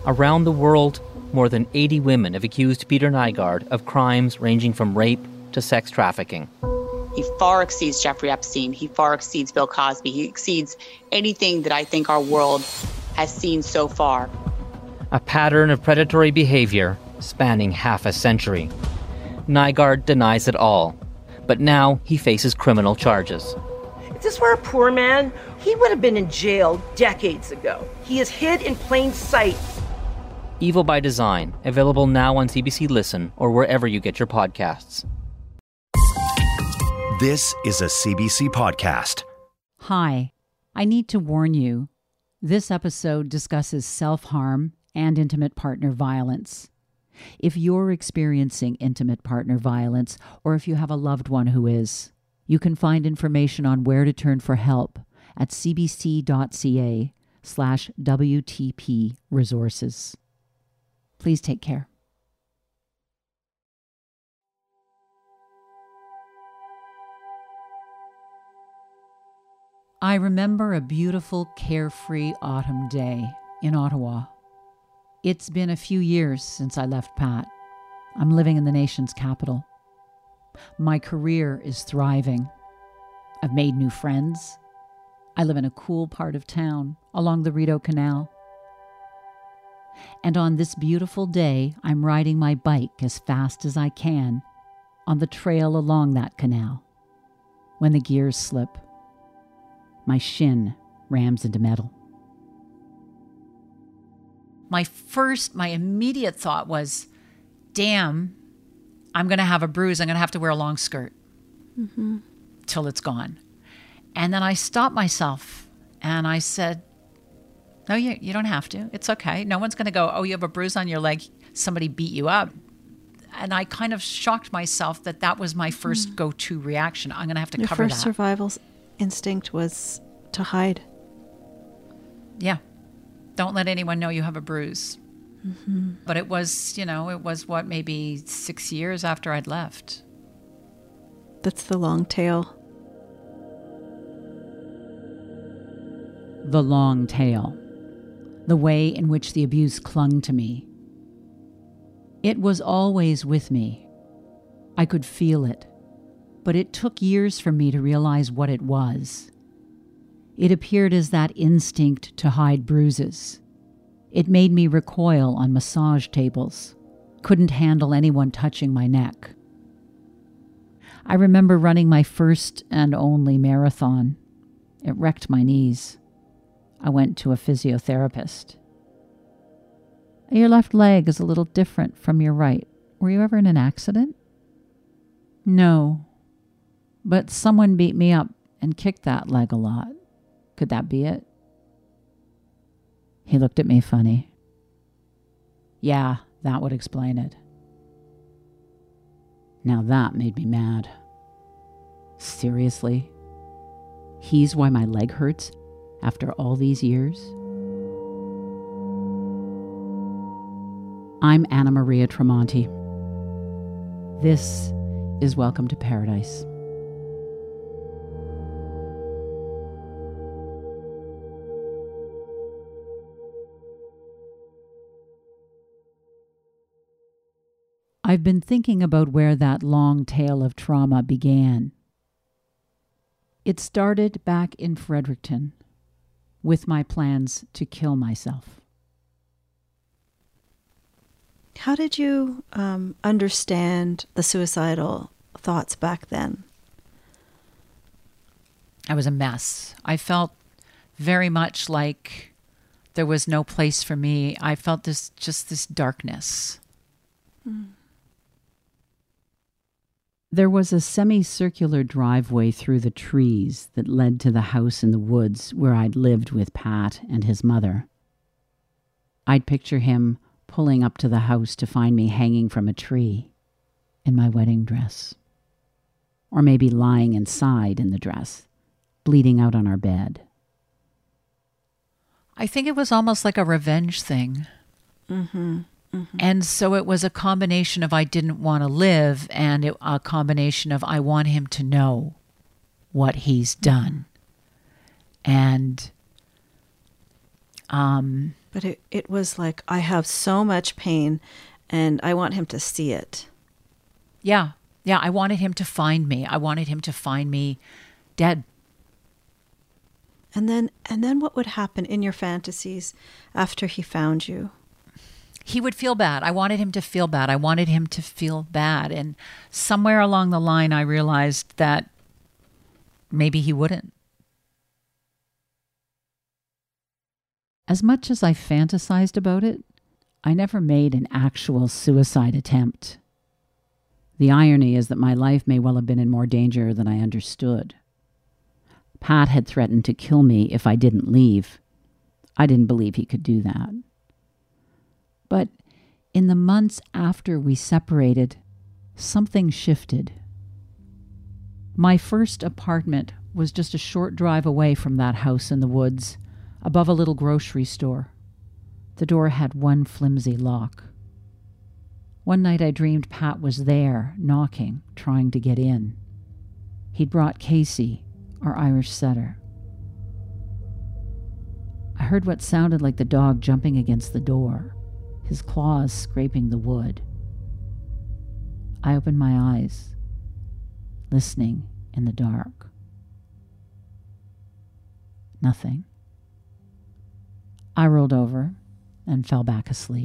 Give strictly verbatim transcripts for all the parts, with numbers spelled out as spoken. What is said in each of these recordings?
Around the world, more than eighty women have accused Peter Nygard of crimes ranging from rape to sex trafficking. He far exceeds Jeffrey Epstein. He far exceeds Bill Cosby. He exceeds anything that I think our world has seen so far. A pattern of predatory behavior spanning half a century. Nygard denies it all, but now he faces criminal charges. If this were a poor man, he would have been in jail decades ago. He is hid in plain sight. Evil by Design, available now on C B C Listen or wherever you get your podcasts. This is a C B C podcast. Hi, I need to warn you. This episode discusses self-harm and intimate partner violence. If you're experiencing intimate partner violence, or if you have a loved one who is, you can find information on where to turn for help at cbc.ca slash WTP resources. Please take care. I remember a beautiful, carefree autumn day in Ottawa. It's been a few years since I left Pat. I'm living in the nation's capital. My career is thriving. I've made new friends. I live in a cool part of town along the Rideau Canal. And on this beautiful day, I'm riding my bike as fast as I can on the trail along that canal. When the gears slip, my shin rams into metal. My first, my immediate thought was, damn, I'm going to have a bruise. I'm going to have to wear a long skirt mm-hmm. till it's gone. And then I stopped myself and I said, no, you, you don't have to. It's okay. No one's going to go, oh, you have a bruise on your leg. Somebody beat you up. And I kind of shocked myself that that was my first mm. go-to reaction. I'm going to have to your cover that. Your first survival instinct was to hide. Yeah. Don't let anyone know you have a bruise. Mm-hmm. But it was, you know, it was what, maybe six years after I'd left. That's the long tail. The long tail. The way in which the abuse clung to me. It was always with me. I could feel it. But it took years for me to realize what it was. It appeared as that instinct to hide bruises. It made me recoil on massage tables. Couldn't handle anyone touching my neck. I remember running my first and only marathon. It wrecked my knees. I went to a physiotherapist. Your left leg is a little different from your right. Were you ever in an accident? No. But someone beat me up and kicked that leg a lot. Could that be it? He looked at me funny. Yeah, that would explain it. Now that made me mad. Seriously? He's why my leg hurts after all these years? I'm Anna Maria Tremonti. This is Welcome to Paradise. I've been thinking about where that long tale of trauma began. It started back in Fredericton with my plans to kill myself. How did you um, understand the suicidal thoughts back then? I was a mess. I felt very much like there was no place for me. I felt this, just this darkness. Mm. There was a semicircular driveway through the trees that led to the house in the woods where I'd lived with Pat and his mother. I'd picture him pulling up to the house to find me hanging from a tree in my wedding dress. Or maybe lying inside in the dress, bleeding out on our bed. I think it was almost like a revenge thing. Mm-hmm. Mm-hmm. And so it was a combination of I didn't want to live and it, a combination of I want him to know what he's done. And um, But it, it was like, I have so much pain and I want him to see it. Yeah. Yeah. I wanted him to find me. I wanted him to find me dead. And then, and then what would happen in your fantasies after he found you? He would feel bad. I wanted him to feel bad. I wanted him to feel bad. And somewhere along the line, I realized that maybe he wouldn't. As much as I fantasized about it, I never made an actual suicide attempt. The irony is that my life may well have been in more danger than I understood. Pat had threatened to kill me if I didn't leave. I didn't believe he could do that. But in the months after we separated, something shifted. My first apartment was just a short drive away from that house in the woods, above a little grocery store. The door had one flimsy lock. One night I dreamed Pat was there, knocking, trying to get in. He'd brought Casey, our Irish setter. I heard what sounded like the dog jumping against the door, his claws scraping the wood. I opened my eyes, listening in the dark. Nothing. I rolled over and fell back asleep.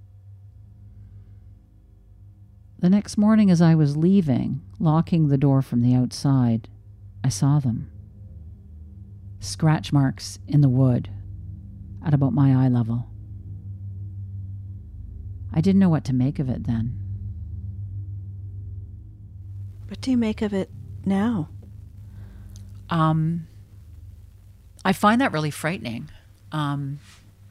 The next morning as I was leaving, locking the door from the outside, I saw them. Scratch marks in the wood at about my eye level. I didn't know what to make of it then. What do you make of it now? Um, I find that really frightening. Um,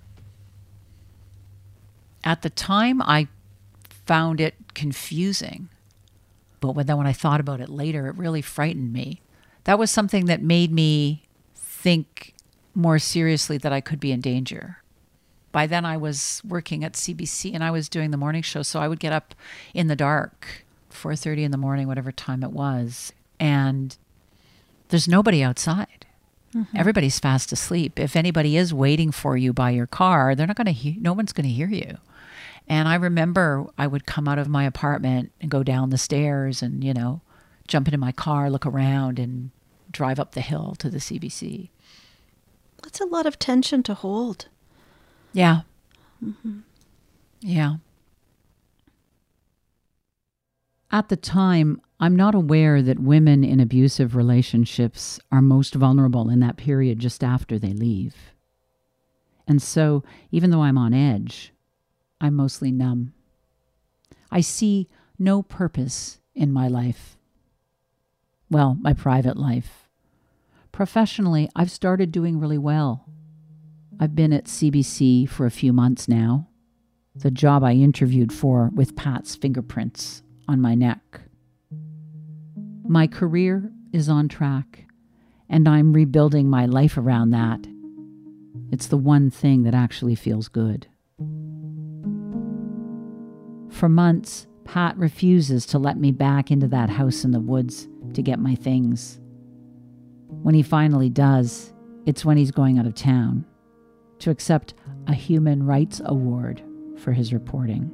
at the time, I found it confusing. But when, then when I thought about it later, it really frightened me. That was something that made me think more seriously that I could be in danger. By then I was working at C B C and I was doing the morning show, so I would get up in the dark, four thirty in the morning, whatever time it was, and there's nobody outside. Mm-hmm. Everybody's fast asleep. If anybody is waiting for you by your car, they're not going to hear, no one's going to hear you. And I remember I would come out of my apartment and go down the stairs and, you know, jump into my car, look around, and drive up the hill to the C B C. That's a lot of tension to hold. Yeah. Mm-hmm. Yeah. At the time, I'm not aware that women in abusive relationships are most vulnerable in that period just after they leave. And so, even though I'm on edge, I'm mostly numb. I see no purpose in my life. Well, my private life. Professionally, I've started doing really well. I've been at C B C for a few months now, the job I interviewed for with Pat's fingerprints on my neck. My career is on track, and I'm rebuilding my life around that. It's the one thing that actually feels good. For months, Pat refuses to let me back into that house in the woods to get my things. When he finally does, it's when he's going out of town to accept a Human Rights Award for his reporting.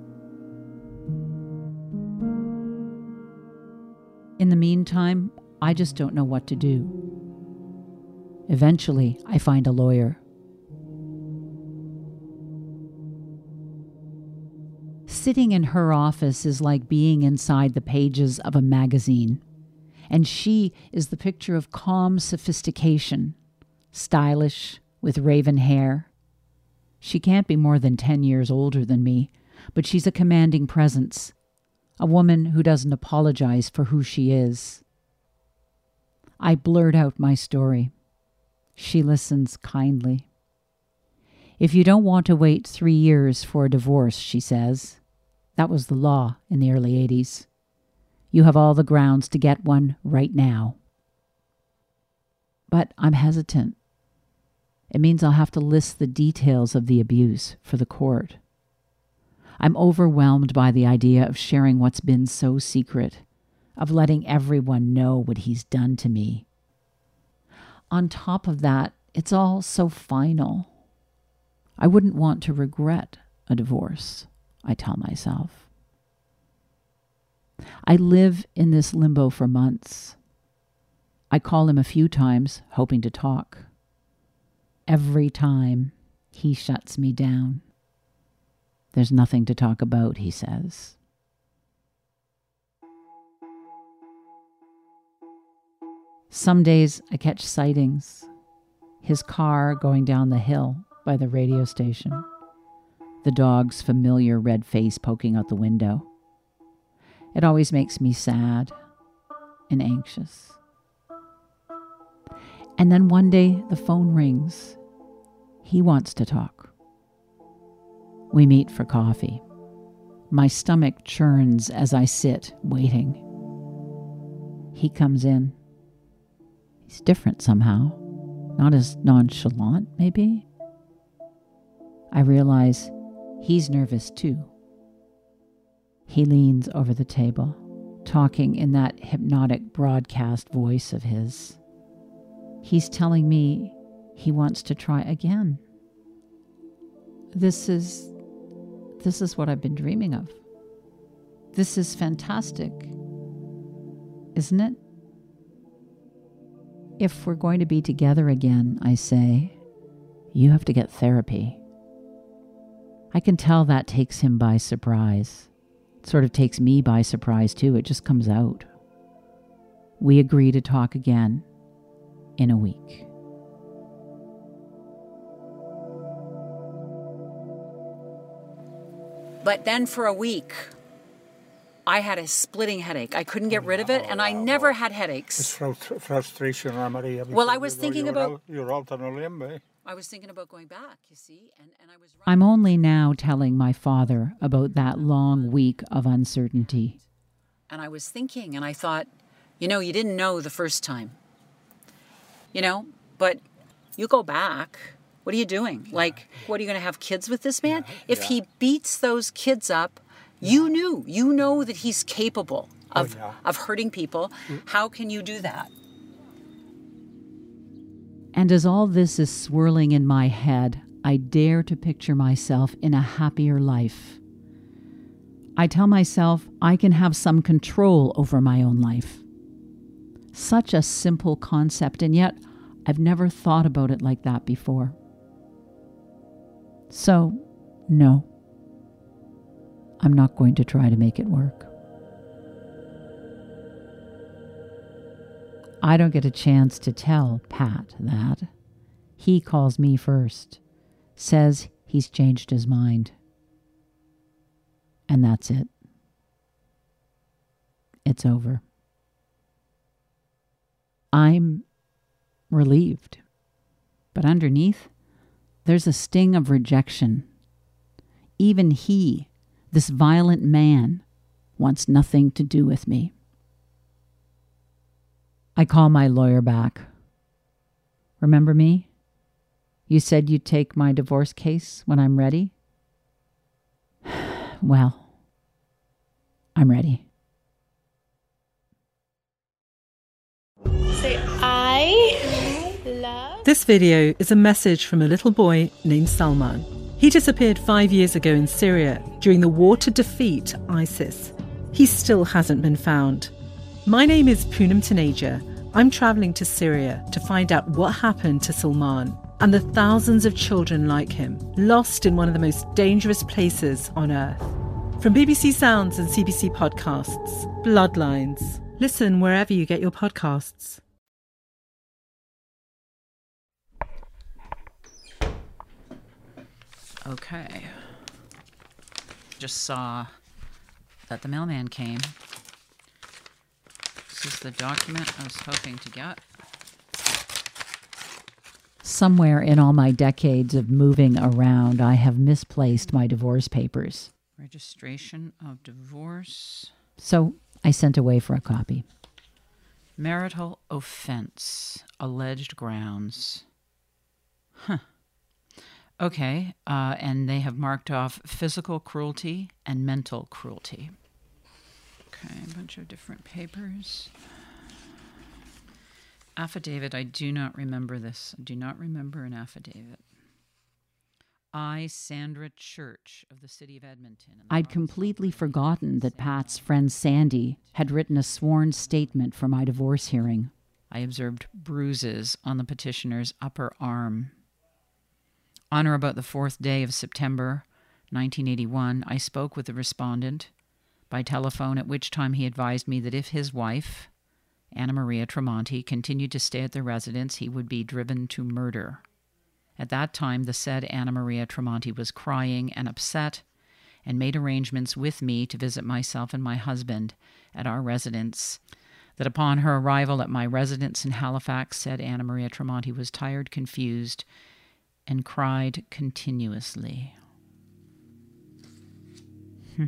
In the meantime, I just don't know what to do. Eventually, I find a lawyer. Sitting in her office is like being inside the pages of a magazine, and she is the picture of calm sophistication, stylish, with raven hair. She can't be more than ten years older than me, but she's a commanding presence, a woman who doesn't apologize for who she is. I blurt out my story. She listens kindly. If you don't want to wait three years for a divorce, she says, that was the law in the early eighties. You have all the grounds to get one right now. But I'm hesitant. It means I'll have to list the details of the abuse for the court. I'm overwhelmed by the idea of sharing what's been so secret, of letting everyone know what he's done to me. On top of that, it's all so final. I wouldn't want to regret a divorce, I tell myself. I live in this limbo for months. I call him a few times, hoping to talk. Every time, he shuts me down. There's nothing to talk about, he says. Some days I catch sightings. His car going down the hill by the radio station. The dog's familiar red face poking out the window. It always makes me sad and anxious. And then one day the phone rings. He wants to talk. We meet for coffee. My stomach churns as I sit, waiting. He comes in. He's different somehow. Not as nonchalant, maybe. I realize he's nervous too. He leans over the table, talking in that hypnotic broadcast voice of his. He's telling me he wants to try again. This is, this is what I've been dreaming of. This is fantastic, isn't it? If we're going to be together again, I say, you have to get therapy. I can tell that takes him by surprise. It sort of takes me by surprise too. It just comes out. We agree to talk again in a week. But then for a week, I had a splitting headache. I couldn't get rid of it, and I never had headaches. It's frust- frustration, Maria. Well, I was thinking you're about... Out, you're out on a limb, eh? I was thinking about going back, you see, and, and I was... I'm only now telling my father about that long week of uncertainty. And I was thinking, and I thought, you know, you didn't know the first time. You know, but you go back... What are you doing? Like, what, are you going to have kids with this man? Yeah, if yeah. he beats those kids up, you knew. You know that he's capable of, oh, yeah. of hurting people. How can you do that? And as all this is swirling in my head, I dare to picture myself in a happier life. I tell myself I can have some control over my own life. Such a simple concept, and yet I've never thought about it like that before. So, no, I'm not going to try to make it work. I don't get a chance to tell Pat that. He calls me first, says he's changed his mind. And that's it. It's over. I'm relieved, but underneath, there's a sting of rejection. Even he, this violent man, wants nothing to do with me. I call my lawyer back. Remember me? You said you'd take my divorce case when I'm ready? Well, I'm ready. Say I love... This video is a message from a little boy named Salman. He disappeared five years ago in Syria during the war to defeat ISIS. He still hasn't been found. My name is Poonam Taneja. I'm travelling to Syria to find out what happened to Salman and the thousands of children like him, lost in one of the most dangerous places on earth. From B B C Sounds and C B C Podcasts, Bloodlines. Listen wherever you get your podcasts. Okay. Just saw that the mailman came. This is the document I was hoping to get. Somewhere in all my decades of moving around, I have misplaced my divorce papers. Registration of divorce. So I sent away for a copy. Marital offense. Alleged grounds. Huh. Okay, uh, and they have marked off physical cruelty and mental cruelty. Okay, a bunch of different papers. Affidavit, I do not remember this. I do not remember an affidavit. I, Sandra Church of the city of Edmonton. I'd completely forgotten that Pat's friend Sandy had written a sworn statement for my divorce hearing. I observed bruises on the petitioner's upper arm. On or about the fourth day of September nineteen eighty-one, I spoke with the respondent by telephone, at which time he advised me that if his wife, Anna Maria Tremonti, continued to stay at the residence, he would be driven to murder. At that time, the said Anna Maria Tremonti was crying and upset and made arrangements with me to visit myself and my husband at our residence. That upon her arrival at my residence in Halifax, said Anna Maria Tremonti was tired, confused, and cried continuously. Hmm.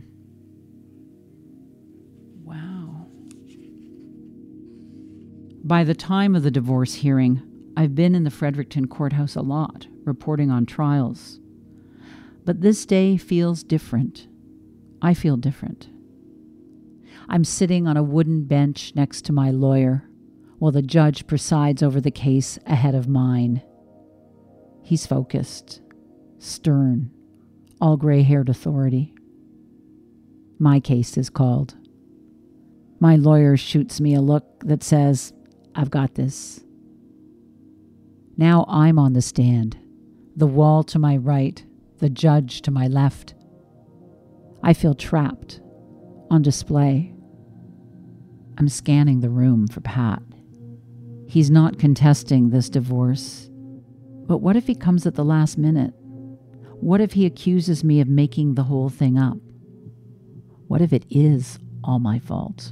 Wow. By the time of the divorce hearing, I've been in the Fredericton courthouse a lot, reporting on trials. But this day feels different. I feel different. I'm sitting on a wooden bench next to my lawyer, while the judge presides over the case ahead of mine. He's focused, stern, all gray-haired authority. My case is called. My lawyer shoots me a look that says, I've got this. Now I'm on the stand, the wall to my right, the judge to my left. I feel trapped, on display. I'm scanning the room for Pat. He's not contesting this divorce. But what if he comes at the last minute? What if he accuses me of making the whole thing up? What if it is all my fault?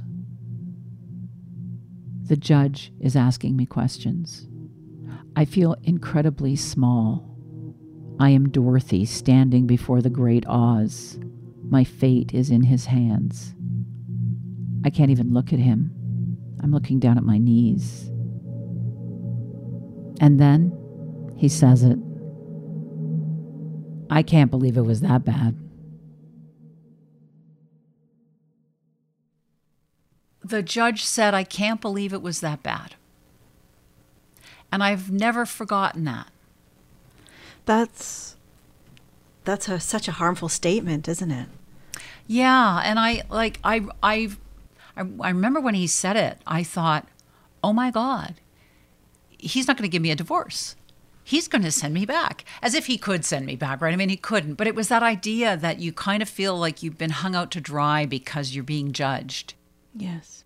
The judge is asking me questions. I feel incredibly small. I am Dorothy standing before the great Oz. My fate is in his hands. I can't even look at him. I'm looking down at my knees. And then he says it. I can't believe it was that bad. The judge said, I can't believe it was that bad. And I've never forgotten that. That's that's a, such a harmful statement, isn't it? Yeah, and I like I I I remember when he said it, I thought, "Oh my God. He's not going to give me a divorce. He's going to send me back." As if he could send me back, right? I mean, he couldn't, but it was that idea that you kind of feel like you've been hung out to dry because you're being judged. Yes.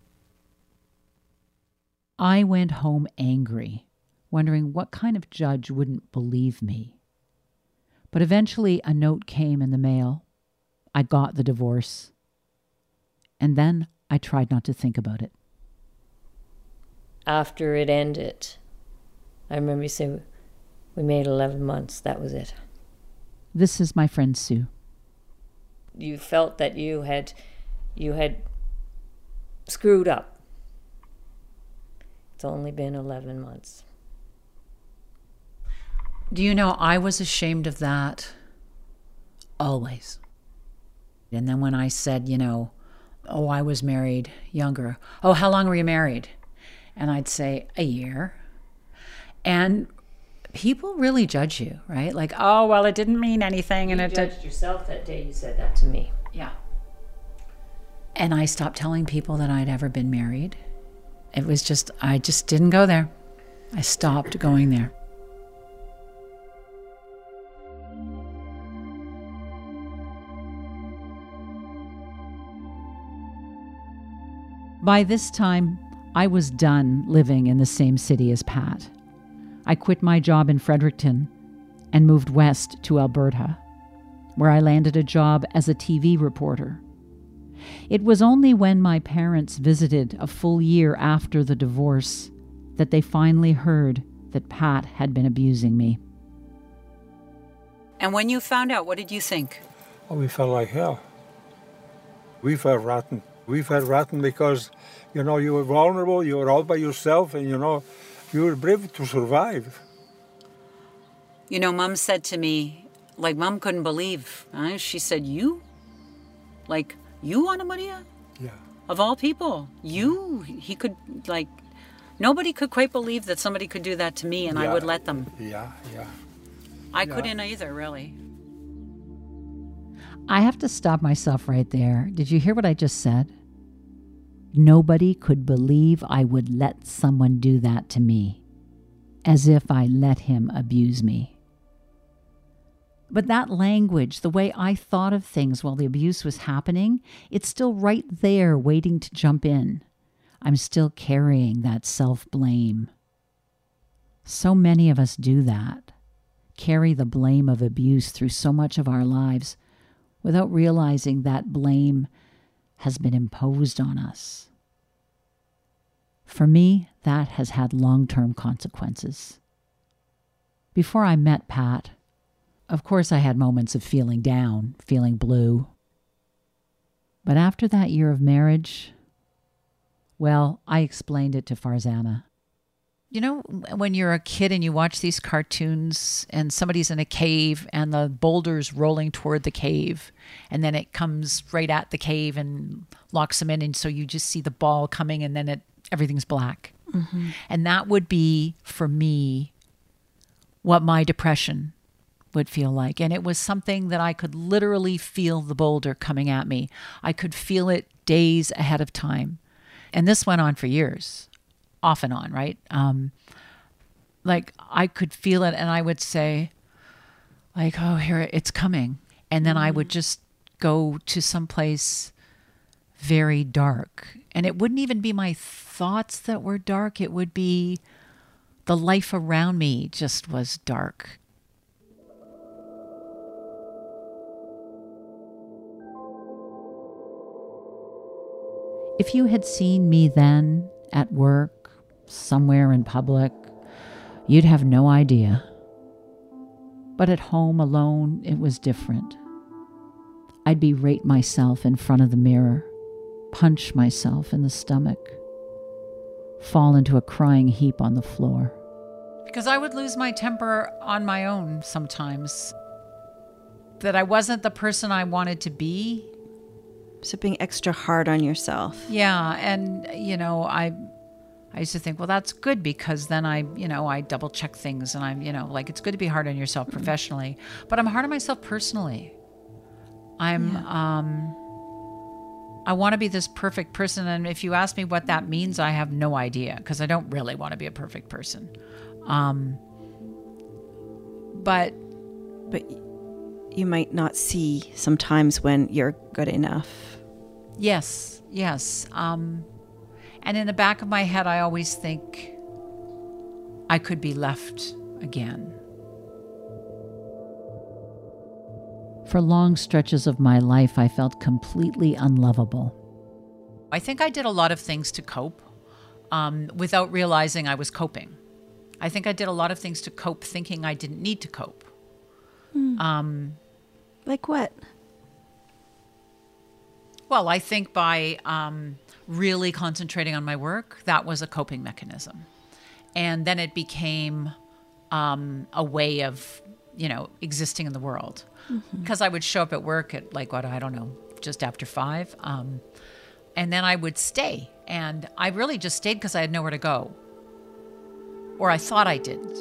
I went home angry, wondering what kind of judge wouldn't believe me. But eventually a note came in the mail. I got the divorce. And then I tried not to think about it. After it ended, I remember you saying, we made eleven months, that was it. This is my friend Sue. You felt that you had, you had screwed up. It's only been eleven months. Do you know, I was ashamed of that always. And then when I said, you know, oh, I was married younger. Oh, how long were you married? And I'd say, a year. And people really judge you, right? Like, oh, well, it didn't mean anything. And you it judged did. yourself that day you said that to me. Yeah. And I stopped telling people that I'd ever been married. It was just, I just didn't go there. I stopped going there. By this time, I was done living in the same city as Pat. I quit my job in Fredericton and moved west to Alberta, where I landed a job as a T V reporter. It was only when my parents visited a full year after the divorce that they finally heard that Pat had been abusing me. And when you found out, what did you think? Oh, we felt like hell. We felt rotten. We felt rotten because, you know, you were vulnerable, you were all by yourself, and, you know, you were brave to survive. You know, Mom said to me, like, Mom couldn't believe. Huh? She said, you? Like, you, Anna Maria? Yeah. Of all people, you? He could, like, nobody could quite believe that somebody could do that to me, and yeah. I would let them. Yeah, yeah. I yeah. couldn't either, really. I have to stop myself right there. Did you hear what I just said? Nobody could believe I would let someone do that to me, as if I let him abuse me. But that language, the way I thought of things while the abuse was happening, it's still right there waiting to jump in. I'm still carrying that self-blame. So many of us do that, carry the blame of abuse through so much of our lives without realizing that blame has been imposed on us. For me, that has had long-term consequences. Before I met Pat, of course I had moments of feeling down, feeling blue. But after that year of marriage, well, I explained it to Farzana. You know, when you're a kid and you watch these cartoons and somebody's in a cave and the boulder's rolling toward the cave and then it comes right at the cave and locks them in, and so you just see the ball coming and then it everything's black. Mm-hmm. And that would be, for me, what my depression would feel like. And it was something that I could literally feel the boulder coming at me. I could feel it days ahead of time. And this went on for years. Off and on, right? Um, like I could feel it and I would say, like, oh, here, it's coming. And then mm. I would just go to someplace very dark. And it wouldn't even be my thoughts that were dark. It would be the life around me just was dark. If you had seen me then at work, somewhere in public, you'd have no idea. But at home alone, it was different. I'd berate myself in front of the mirror, punch myself in the stomach, fall into a crying heap on the floor. Because I would lose my temper on my own sometimes. That I wasn't the person I wanted to be. So being extra hard on yourself. Yeah, and, you know, I... I used to think, well, that's good because then I, you know, I double check things and I'm, you know, like it's good to be hard on yourself professionally, but I'm hard on myself personally. I'm, yeah. um, I want to be this perfect person. And if you ask me what that means, I have no idea because I don't really want to be a perfect person. Um, but, but you might not see sometimes when you're good enough. Yes. Yes. Um, And in the back of my head, I always think I could be left again. For long stretches of my life, I felt completely unlovable. I think I did a lot of things to cope um, without realizing I was coping. I think I did a lot of things to cope thinking I didn't need to cope. Hmm. Um, like what? Well, I think by... Um, really concentrating on my work, that was a coping mechanism. And then it became um, a way of, you know, existing in the world. Because mm-hmm. I would show up at work at like, what, I don't know, just after five. Um, and then I would stay. And I really just stayed because I had nowhere to go. Or I thought I didn't.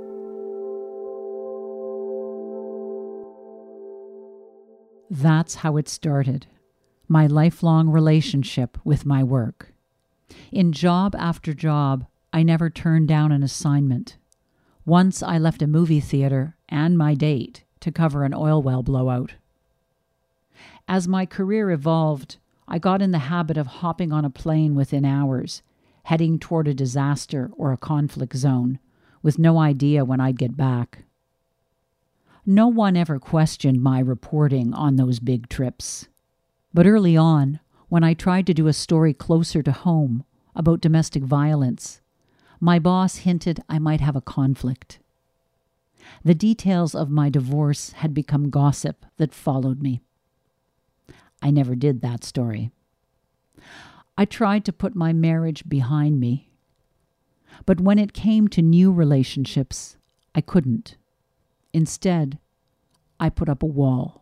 That's how it started. My lifelong relationship with my work. In job after job, I never turned down an assignment. Once I left a movie theater and my date to cover an oil well blowout. As my career evolved, I got in the habit of hopping on a plane within hours, heading toward a disaster or a conflict zone, with no idea when I'd get back. No one ever questioned my reporting on those big trips. But early on, when I tried to do a story closer to home about domestic violence, my boss hinted I might have a conflict. The details of my divorce had become gossip that followed me. I never did that story. I tried to put my marriage behind me. But when it came to new relationships, I couldn't. Instead, I put up a wall.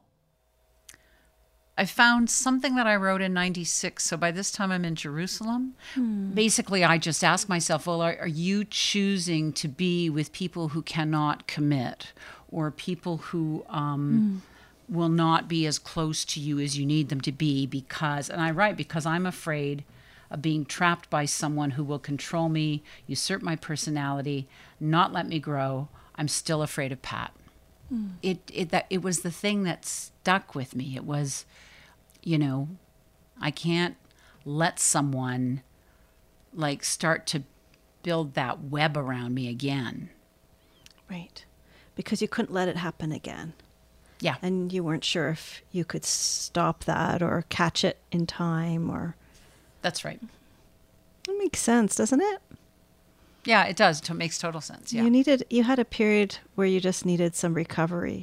I found something that I wrote in ninety-six. So by this time I'm in Jerusalem. Hmm. Basically, I just asked myself, well, are, are you choosing to be with people who cannot commit or people who um, will not be as close to you as you need them to be because, and I write, because I'm afraid of being trapped by someone who will control me, usurp my personality, not let me grow. I'm still afraid of Pat. Mm. It it that it was the thing that stuck with me. It was, you know, I can't let someone like start to build that web around me again. Right. Because you couldn't let it happen again. Yeah. And you weren't sure if you could stop that or catch it in time or... That's right. It makes sense, doesn't it? Yeah, it does. It makes total sense. Yeah. You needed, you had a period where you just needed some recovery.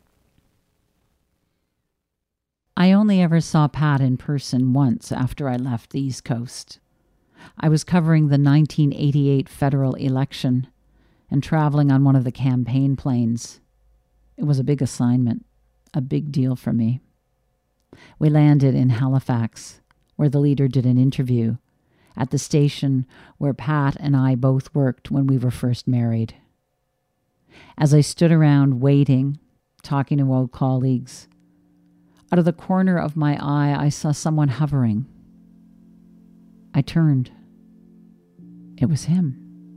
I only ever saw Pat in person once after I left the East Coast. I was covering the nineteen eighty-eight federal election and traveling on one of the campaign planes. It was a big assignment, a big deal for me. We landed in Halifax, where the leader did an interview, at the station where Pat and I both worked when we were first married. As I stood around waiting, talking to old colleagues, out of the corner of my eye, I saw someone hovering. I turned. It was him.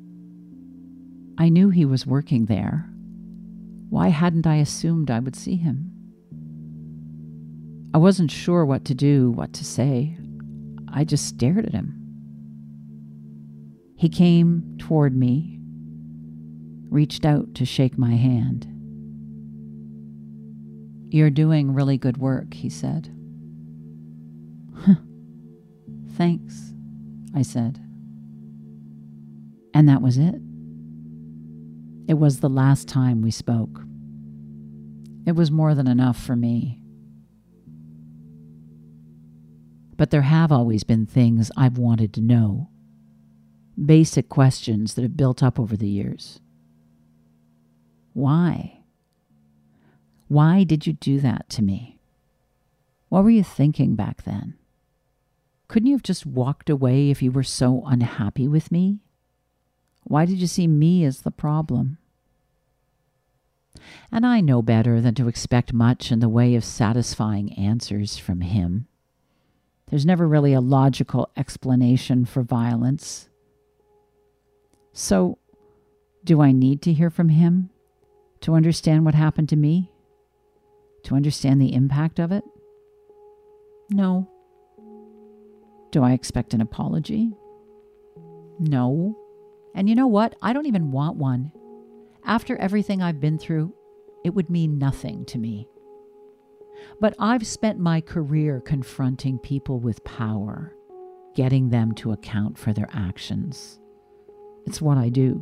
I knew he was working there. Why hadn't I assumed I would see him? I wasn't sure what to do, what to say. I just stared at him. He came toward me, reached out to shake my hand. "You're doing really good work," he said. "Huh. Thanks," I said. And that was it. It was the last time we spoke. It was more than enough for me. But there have always been things I've wanted to know. Basic questions that have built up over the years. Why? Why did you do that to me? What were you thinking back then? Couldn't you have just walked away if you were so unhappy with me? Why did you see me as the problem? And I know better than to expect much in the way of satisfying answers from him. There's never really a logical explanation for violence. So, do I need to hear from him to understand what happened to me? To understand the impact of it? No. Do I expect an apology? No. And you know what? I don't even want one. After everything I've been through, it would mean nothing to me. But I've spent my career confronting people with power, getting them to account for their actions. It's what I do.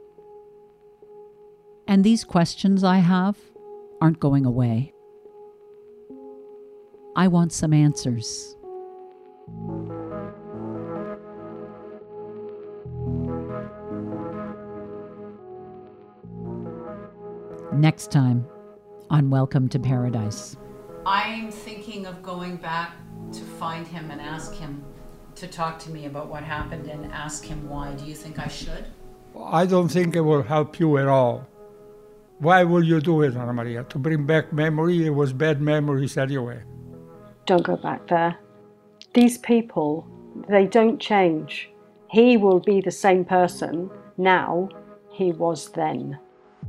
And these questions I have aren't going away. I want some answers. Next time on Welcome to Paradise. I'm thinking of going back to find him and ask him to talk to me about what happened and ask him why. Do you think I should? I don't think it will help you at all. Why will you do it, Ana Maria? To bring back memory? It was bad memories anyway. Don't go back there. These people, they don't change. He will be the same person now he was then.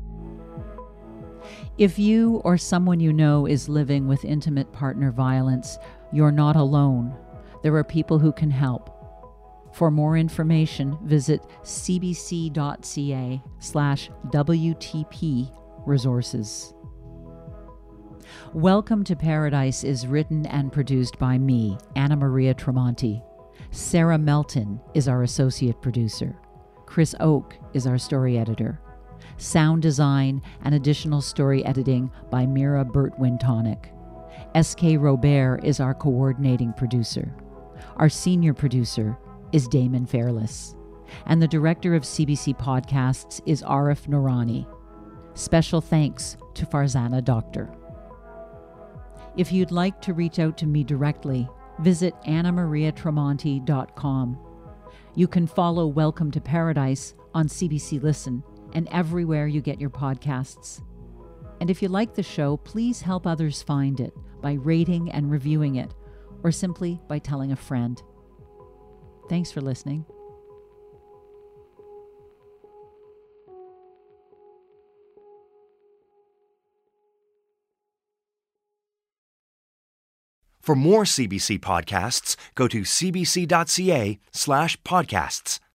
If you or someone you know is living with intimate partner violence, you're not alone. There are people who can help. For more information, visit cbc.ca slash WTP resources. Welcome to Paradise is written and produced by me, Ana Maria Tremonti. Sarah Melton is our associate producer. Chris Oak is our story editor. Sound design and additional story editing by Mira Burt-Wintonic. S K Robert is our coordinating producer. Our senior producer is Damon Fairless. And the director of C B C Podcasts is Arif Noorani. Special thanks to Farzana Doctor. If you'd like to reach out to me directly, visit anna maria tremonti dot com. You can follow Welcome to Paradise on C B C Listen and everywhere you get your podcasts. And if you like the show, please help others find it by rating and reviewing it, or simply by telling a friend. Thanks for listening. For more C B C podcasts, go to cbc.ca slash podcasts.